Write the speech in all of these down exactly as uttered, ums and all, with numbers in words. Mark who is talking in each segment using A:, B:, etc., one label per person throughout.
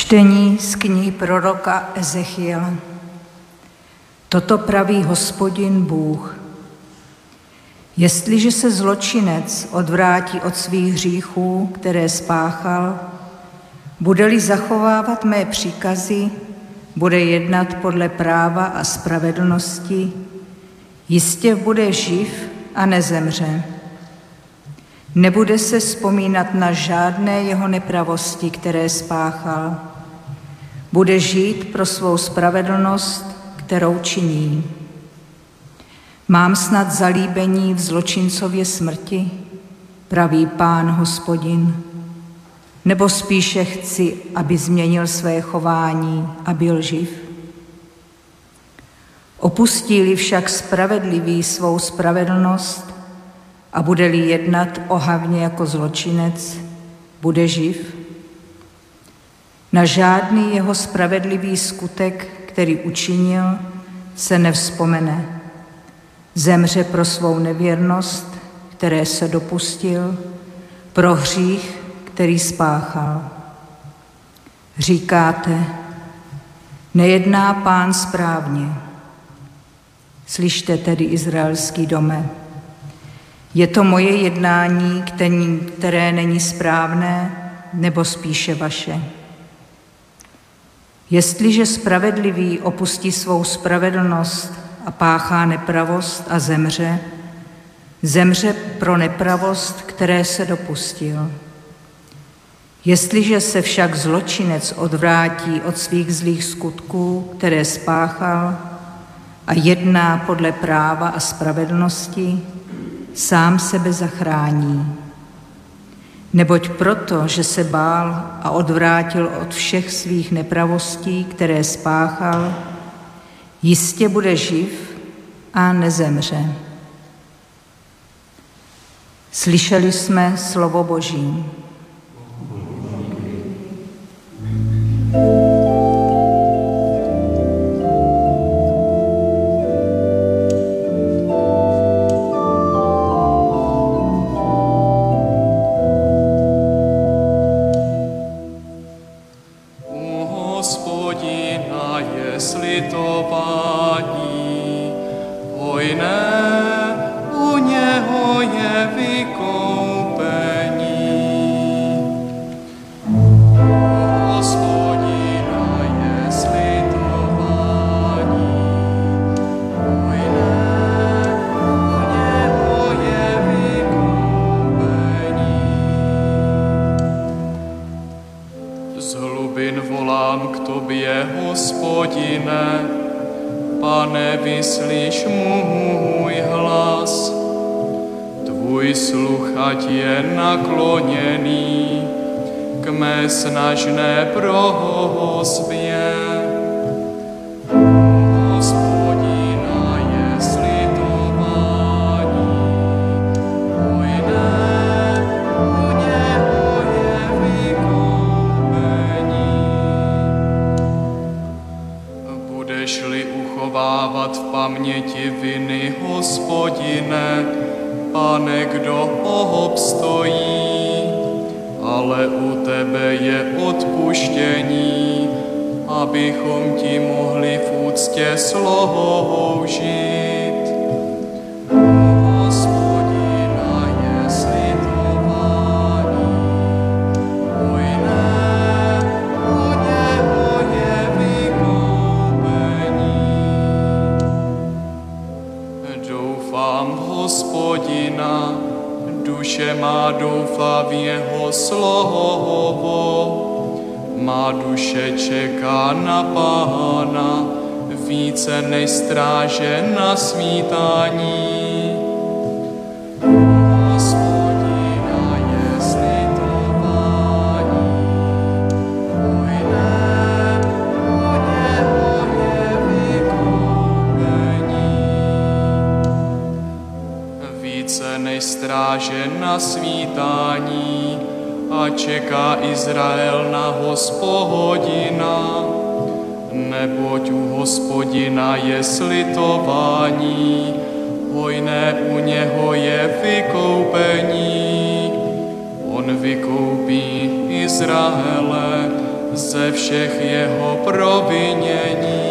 A: Čtení z knihy proroka Ezechiela. Toto praví Hospodin Bůh. Jestliže se zločinec odvrátí od svých hříchů, které spáchal, bude-li zachovávat mé příkazy, bude jednat podle práva a spravedlnosti, jistě bude živ a nezemře. Nebude se vzpomínat na žádné jeho nepravosti, které spáchal. Bude žít pro svou spravedlnost, kterou činí. Mám snad zalíbení v zločincově smrti, praví Pán Hospodin, nebo spíše chci, aby změnil své chování a byl živ? Opustí-li však spravedlivý svou spravedlnost a bude-li jednat ohavně jako zločinec, bude živ? Na žádný jeho spravedlivý skutek, který učinil, se nevzpomene. Zemře pro svou nevěrnost, které se dopustil, pro hřích, který spáchal. Říkáte, nejedná Pán správně. Slyšte tedy, izraelský dome. Je to moje jednání, které není správné, nebo spíše vaše? Jestliže spravedlivý opustí svou spravedlnost a páchá nepravost a zemře, zemře pro nepravost, které se dopustil. Jestliže se však zločinec odvrátí od svých zlých skutků, které spáchal, a jedná podle práva a spravedlnosti, sám sebe zachrání. Neboť proto, že se bál a odvrátil od všech svých nepravostí, které spáchal, jistě bude živ a nezemře. Slyšeli jsme slovo Boží.
B: Vyslyš můj hlas, tvůj sluch ať je nakloněný k mé snažné prosbě. Hospodina je slitování, hojné, u něho je vykoupení. Budeš-li uchovávat v paměti viny, Hospodine, Pane, kdo obstojí, ale u tebe je odpuštění, abychom ti mohli v úctě sloužit. Hospodina je slitování, hojné, u něho je vykoupení. Doufám v Hospodina, duše má doufá v jeho slovo. Má duše čeká na Pána více než stráže na svítání. Hospodina je slitování, hojné, u něho je vykoupení. Více než stráže na svítání a čeká Izrael na Hospodina, neboť u Hospodina je slitování, hojné u něho je vykoupení. On vykoupí Izraele ze všech jeho provinění.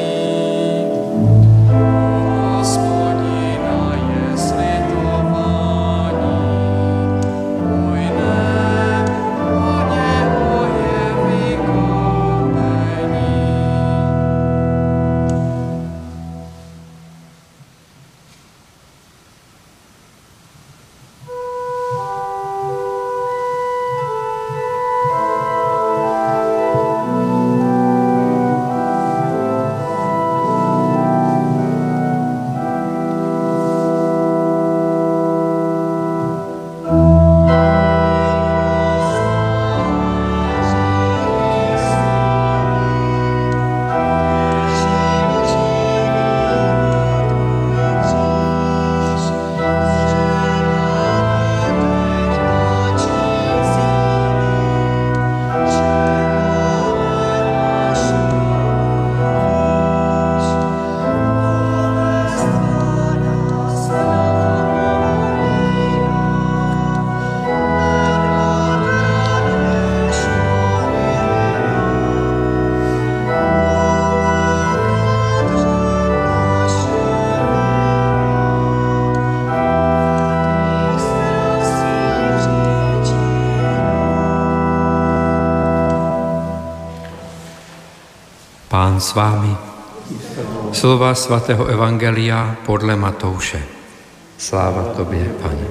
C: Pán s vámi. Slova svatého evangelia podle Matouše. Sláva tobě, Pane.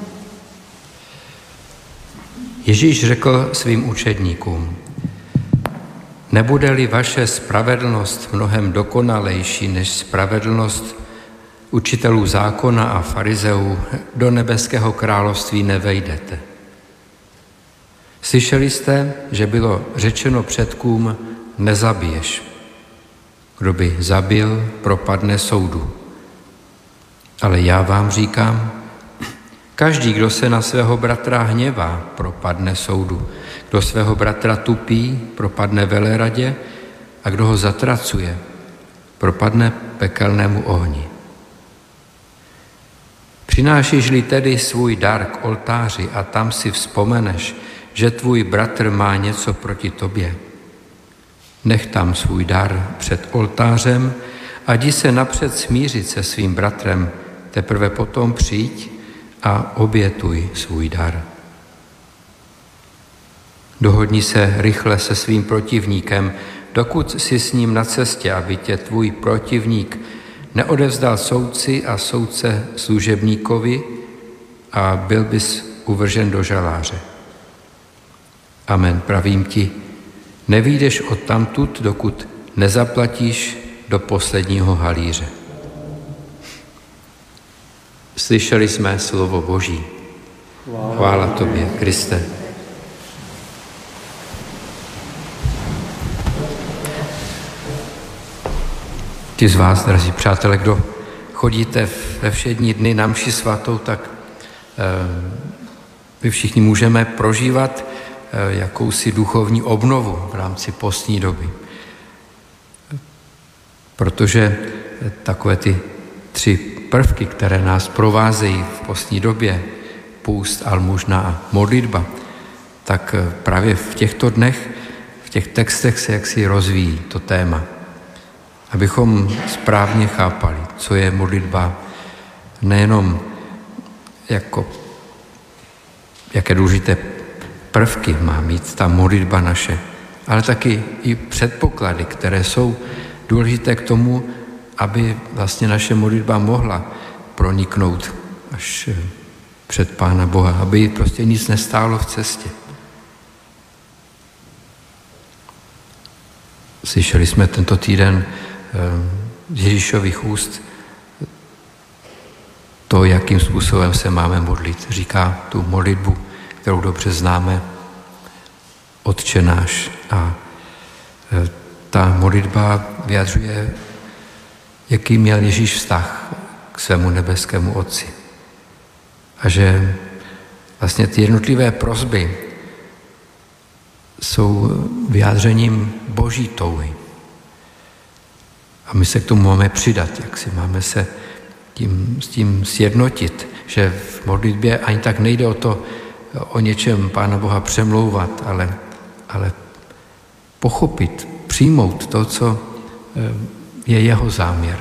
C: Ježíš řekl svým učedníkům: nebude-li vaše spravedlnost mnohem dokonalejší než spravedlnost učitelů zákona a farizeů, do nebeského království nevejdete. Slyšeli jste, že bylo řečeno předkům: nezabiješ. Kdo by zabil, propadne soudu. Ale já vám říkám, každý, kdo se na svého bratra hněvá, propadne soudu. Kdo svého bratra tupí, propadne veleradě, a kdo ho zatracuje, propadne pekelnému ohni. Přinášíš-li tedy svůj dar k oltáři a tam si vzpomeneš, že tvůj bratr má něco proti tobě, nech tam svůj dar před oltářem a jdi se napřed smířit se svým bratrem, teprve potom přijď a obětuj svůj dar. Dohodni se rychle se svým protivníkem, dokud jsi s ním na cestě, aby tě tvůj protivník neodevzdal soudci a soudce služebníkovi a byl bys uvržen do žaláře. Amen, pravím ti, nevyjdeš odtamtud, dokud nezaplatíš do posledního halíře. Slyšeli jsme slovo Boží. Chvála tobě, Kriste. Ti z vás, drazí přátelé, kdo chodíte ve všední dny na mši svatou, tak my všichni můžeme prožívat jakousi duchovní obnovu v rámci postní doby. Protože takové ty tři prvky, které nás provázejí v postní době, půst, almužna a modlitba, tak právě v těchto dnech, v těch textech se jaksi rozvíjí to téma. Abychom správně chápali, co je modlitba, nejenom jako, jaké důležité prvky má mít ta modlitba naše, ale taky i předpoklady, které jsou důležité k tomu, aby vlastně naše modlitba mohla proniknout až před Pána Boha, aby prostě nic nestálo v cestě. Slyšeli jsme tento týden z Ježíšových úst to, jakým způsobem se máme modlit. Říká tu modlitbu, kterou dobře známe, Otče náš. A ta modlitba vyjadřuje, jaký měl Ježíš vztah k svému nebeskému Otci. A že vlastně ty jednotlivé prosby jsou vyjádřením Boží touhy. A my se k tomu máme přidat, jak si máme se tím, s tím sjednotit, že v modlitbě ani tak nejde o to, o něčem Pána Boha přemlouvat, ale, ale pochopit, přijmout to, co je jeho záměr.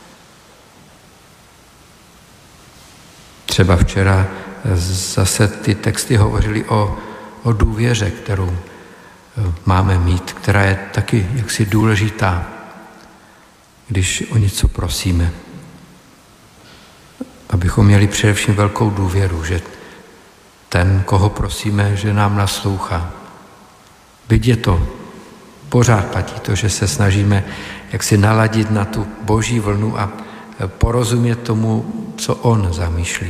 C: Třeba včera zase ty texty hovořily o, o důvěře, kterou máme mít, která je taky jaksi důležitá, když o něco prosíme. Abychom měli především velkou důvěru, že ten, koho prosíme, že nám naslouchá. Byť je to, pořád platí to, že se snažíme jaksi naladit na tu boží vlnu a porozumět tomu, co on zamýšlí.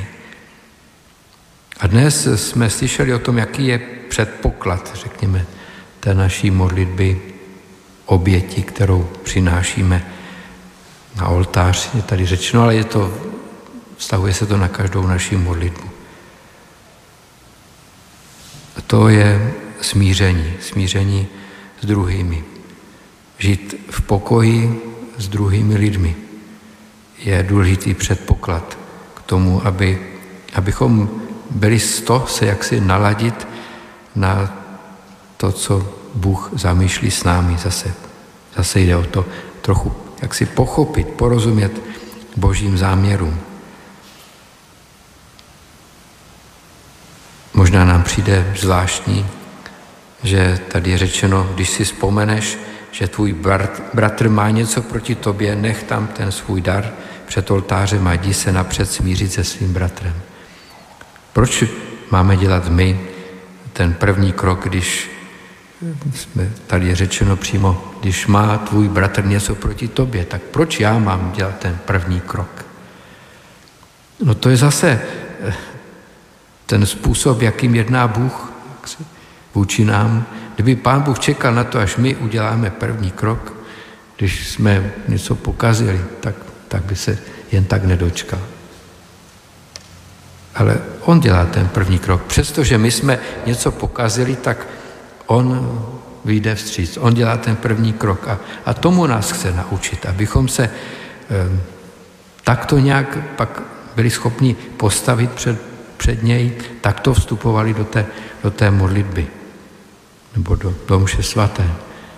C: A dnes jsme slyšeli o tom, jaký je předpoklad, řekněme, té naší modlitby, oběti, kterou přinášíme na oltář, je tady řečeno, ale je to, vztahuje se to na každou naši modlitbu. A to je smíření, smíření s druhými. Žít v pokoji s druhými lidmi je důležitý předpoklad k tomu, aby, abychom byli z toho se jaksi naladit na to, co Bůh zamýšlí s námi. Zase, zase jde o to trochu jaksi pochopit, porozumět božím záměrům. Možná nám přijde zvláštní, že tady je řečeno, když si vzpomeneš, že tvůj brat, bratr má něco proti tobě, nech tam ten svůj dar před oltářem a jdi se napřed smířit se svým bratrem. Proč máme dělat my ten první krok, když jsme, tady je řečeno přímo, když má tvůj bratr něco proti tobě, tak proč já mám dělat ten první krok? No to je zase ten způsob, jakým jedná Bůh vůči nám. Kdyby Pán Bůh čekal na to, až my uděláme první krok, když jsme něco pokazili, tak, tak by se jen tak nedočkal. Ale on dělá ten první krok. Přestože my jsme něco pokazili, tak on vyjde vstříc. On dělá ten první krok a, a tomu nás chce naučit, abychom se um, takto nějak pak byli schopni postavit před, před něj, takto vstupovali do té, do té modlitby nebo do, do mše svaté.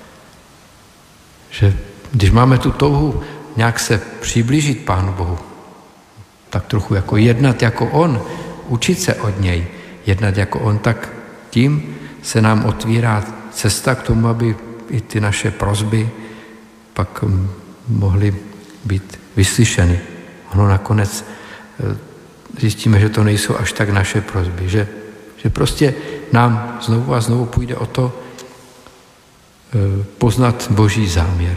C: Že když máme tu touhu nějak se přiblížit Pánu Bohu, tak trochu jako jednat jako on, učit se od něj, jednat jako on, tak tím se nám otvírá cesta k tomu, aby i ty naše prosby pak mohly být vyslyšeny. Ono nakonec zjistíme, že to nejsou až tak naše prosby, že, že prostě nám znovu a znovu půjde o to poznat boží záměr.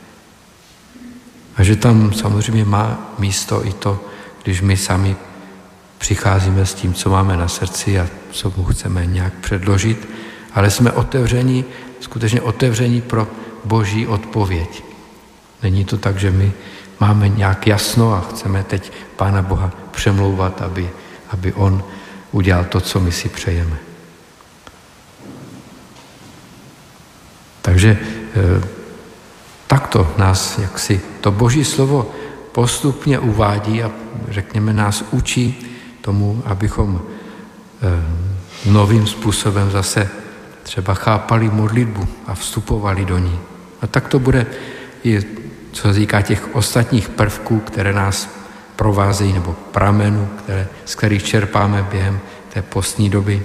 C: A že tam samozřejmě má místo i to, když my sami přicházíme s tím, co máme na srdci a co mu chceme nějak předložit, ale jsme otevření, skutečně otevření pro boží odpověď. Není to tak, že my máme nějak jasno a chceme teď Pána Boha přemlouvat, aby, aby on udělal to, co my si přejeme. Takže eh, takto nás jaksi to boží slovo postupně uvádí a řekněme nás učí tomu, abychom eh, novým způsobem zase třeba chápali modlitbu a vstupovali do ní. A tak to bude i co se týká těch ostatních prvků, které nás provázejí, nebo pramenů, které, z kterých čerpáme během té postní doby.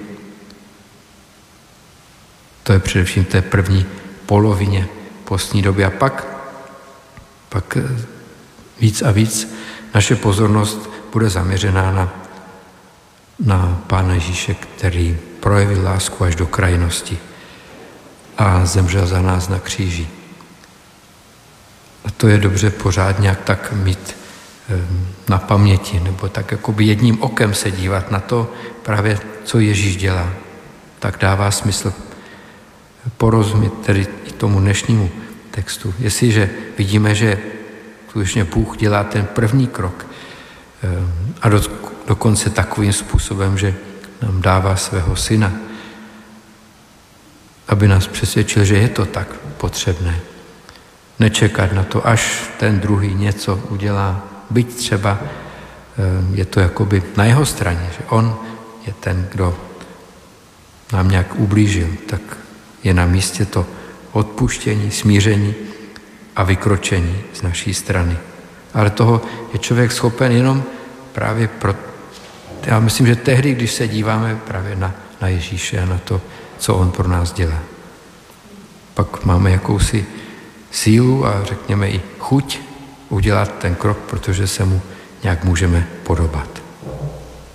C: To je především té první polovině postní doby. A pak, pak víc a víc naše pozornost bude zaměřená na, na Pána Ježíše, který projevil lásku až do krajnosti a zemřel za nás na kříži. A to je dobře pořád nějak tak mít na paměti, nebo tak jakoby jedním okem se dívat na to právě, co Ježíš dělá. Tak dává smysl porozumět tedy i tomu dnešnímu textu. Jestliže vidíme, že skutečně Bůh dělá ten první krok a do, dokonce takovým způsobem, že nám dává svého syna, aby nás přesvědčil, že je to tak potřebné. Nečekat na to, až ten druhý něco udělá, byť třeba je to jakoby na jeho straně, že on je ten, kdo nám nějak ublížil, tak je na místě to odpuštění, smíření a vykročení z naší strany. Ale toho je člověk schopen jenom právě pro... Já myslím, že tehdy, když se díváme právě na, na Ježíše a na to, co on pro nás dělá. Pak máme jakousi sílu a řekněme i chuť udělat ten krok, protože se mu nějak můžeme podobat.